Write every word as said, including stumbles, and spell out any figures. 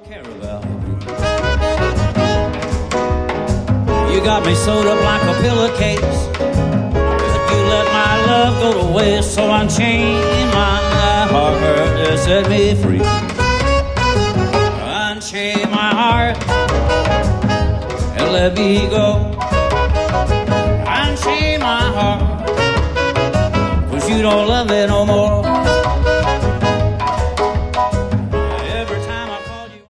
Caravel. You got me sewed up like a pillowcase, but you let my love go to waste. So unchain my heart and set me free. Unchain my heart and let me go. Unchain my heart, 'cause you don't love me no more.